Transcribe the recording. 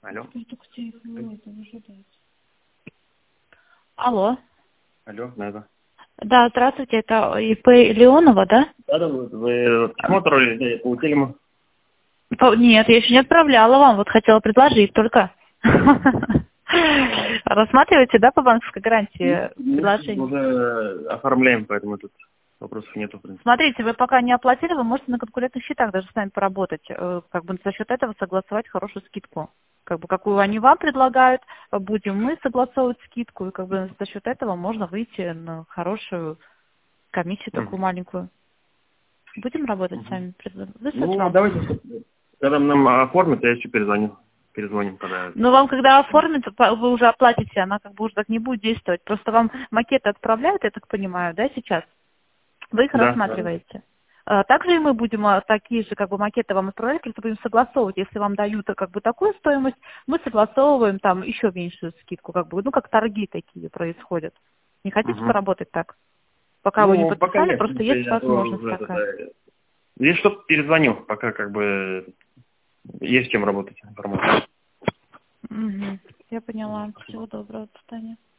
Алло. Алло. Алло, да. Да, здравствуйте, это ИП Леонова, да? Да, вы письмо отправили, получили мы? Нет, я еще не отправляла вам, вот хотела предложить только. Рассматриваете, да, по банковской гарантии предложение? Уже оформляем, поэтому тут вопросов нету, в принципе. Смотрите, вы пока не оплатили, вы можете на конкурентных счетах даже с нами поработать, как бы за счет этого согласовать хорошую скидку. Как бы какую они вам предлагают, будем мы согласовывать скидку, и как бы за счет этого можно выйти на хорошую комиссию такую маленькую. Будем работать с вами? Ну, давайте, когда нам оформят, я еще перезвоним, когда... Но вам, когда оформят, вы уже оплатите, она как бы уже так не будет действовать. Просто вам макеты отправляют, я так понимаю, да, сейчас? Вы их Да. рассматриваете. Также и мы будем такие же как бы макеты вам отправлять, просто будем согласовывать. Если вам дают как бы такую стоимость, мы согласовываем там еще меньшую скидку, как бы, ну как торги такие происходят. Не хотите поработать так? Пока вы не Ну, пока подписали, нет, просто есть я возможность уже такая. Если что, перезвоню, пока как бы есть чем работать информацией. Я поняла. Всего доброго, до свидания.